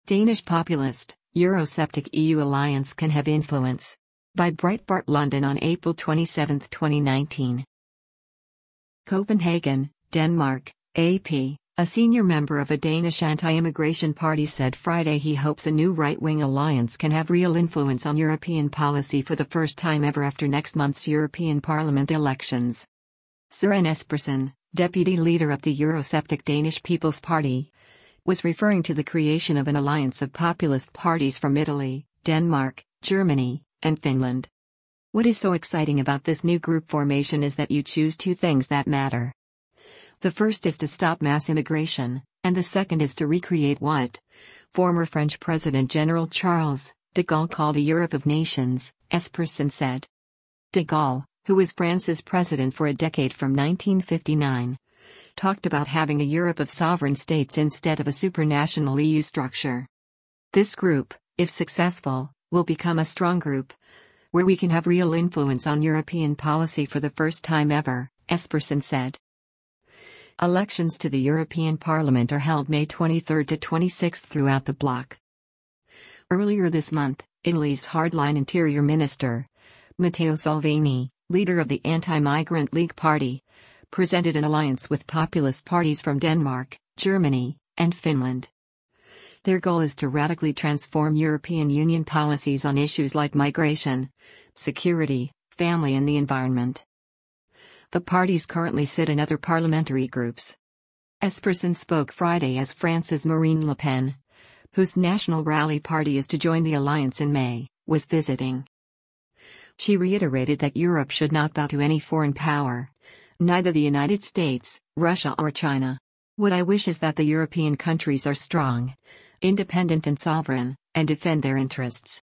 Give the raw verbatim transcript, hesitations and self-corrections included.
Danish populist, Eurosceptic E U alliance can have influence. By Breitbart London on April twenty-seventh, twenty nineteen. Copenhagen, Denmark, A P. A senior member of a Danish anti-immigration party said Friday he hopes a new right-wing alliance can have real influence on European policy for the first time ever after next month's European Parliament elections. Søren Espersen, deputy leader of the Eurosceptic Danish People's Party, was referring to the creation of an alliance of populist parties from Italy, Denmark, Germany, and Finland. What is so exciting about this new group formation is that you choose two things that matter. The first is to stop mass immigration, and the second is to recreate what former French President General Charles de Gaulle called a Europe of nations, Espersen said. De Gaulle, who was France's president for a decade from nineteen fifty-nine, talked about having a Europe of sovereign states instead of a supranational E U structure. This group, if successful, will become a strong group, where we can have real influence on European policy for the first time ever, Espersen said. Elections to the European Parliament are held May twenty-third to twenty-sixth throughout the bloc. Earlier this month, Italy's hardline Interior Minister, Matteo Salvini, leader of the Anti-Migrant League Party, presented an alliance with populist parties from Denmark, Germany, and Finland. Their goal is to radically transform European Union policies on issues like migration, security, family and the environment. The parties currently sit in other parliamentary groups. Espersen spoke Friday as France's Marine Le Pen, whose National Rally Party is to join the alliance in May, was visiting. She reiterated that Europe should not bow to any foreign power, neither the United States, Russia or China. What I wish is that the European countries are strong, independent and sovereign, and defend their interests.